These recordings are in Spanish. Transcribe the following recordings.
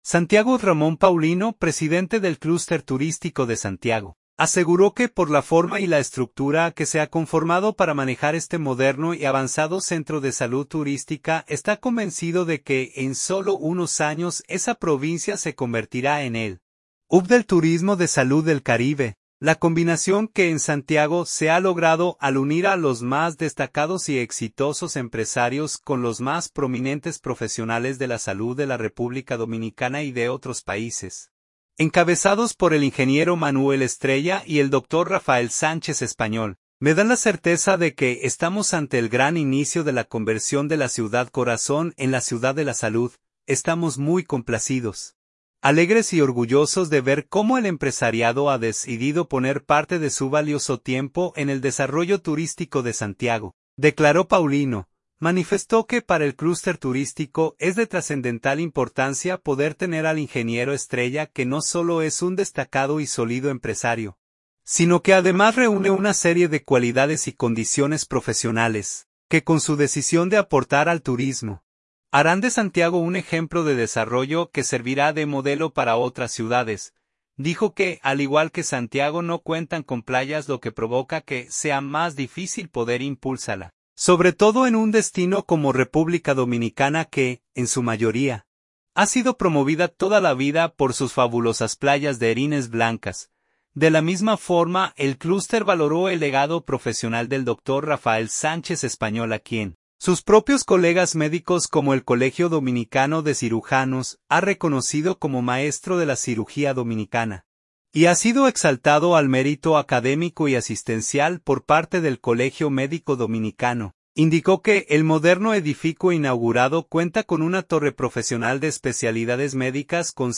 Santiago Ramón Paulino, presidente del Clúster Turístico de Santiago, aseguró que por la forma y la estructura que se ha conformado para manejar este moderno y avanzado centro de salud turística, está convencido de que en solo unos años esa provincia se convertirá en el hub del turismo de salud del Caribe. La combinación que en Santiago se ha logrado al unir a los más destacados y exitosos empresarios con los más prominentes profesionales de la salud de la República Dominicana y de otros países, encabezados por el ingeniero Manuel Estrella y el doctor Rafael Sánchez Español, me dan la certeza de que estamos ante el gran inicio de la conversión de la ciudad corazón en la ciudad de la salud. Estamos muy complacidos, alegres y orgullosos de ver cómo el empresariado ha decidido poner parte de su valioso tiempo en el desarrollo turístico de Santiago, declaró Paulino. Manifestó que para el clúster turístico es de trascendental importancia poder tener al ingeniero Estrella, que no solo es un destacado y sólido empresario, sino que además reúne una serie de cualidades y condiciones profesionales, que con su decisión de aportar al turismo, harán de Santiago un ejemplo de desarrollo que servirá de modelo para otras ciudades. Dijo que, al igual que Santiago, no cuentan con playas, lo que provoca que sea más difícil poder impulsarla, sobre todo en un destino como República Dominicana que, en su mayoría, ha sido promovida toda la vida por sus fabulosas playas de arines blancas. De la misma forma, el clúster valoró el legado profesional del doctor Rafael Sánchez Español, a quien sus propios colegas médicos como el Colegio Dominicano de Cirujanos ha reconocido como maestro de la cirugía dominicana, y ha sido exaltado al mérito académico y asistencial por parte del Colegio Médico Dominicano. Indicó que el moderno edificio inaugurado cuenta con una torre profesional de especialidades médicas con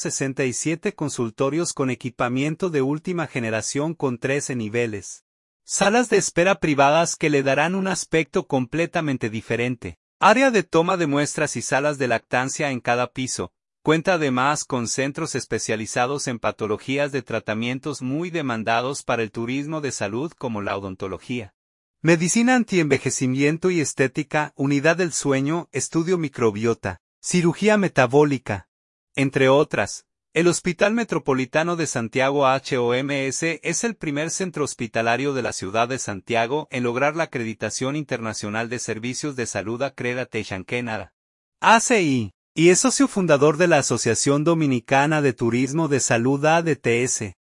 167 consultorios con equipamiento de última generación con 13 niveles. Salas de espera privadas que le darán un aspecto completamente diferente. Área de toma de muestras y salas de lactancia en cada piso. Cuenta además con centros especializados en patologías de tratamientos muy demandados para el turismo de salud como la odontología, medicina antienvejecimiento y estética, unidad del sueño, estudio microbiota, cirugía metabólica, entre otras. El Hospital Metropolitano de Santiago HOMS es el primer centro hospitalario de la ciudad de Santiago en lograr la acreditación internacional de servicios de salud Accreditation Canada, ACI, y es socio fundador de la Asociación Dominicana de Turismo de Salud ADTS.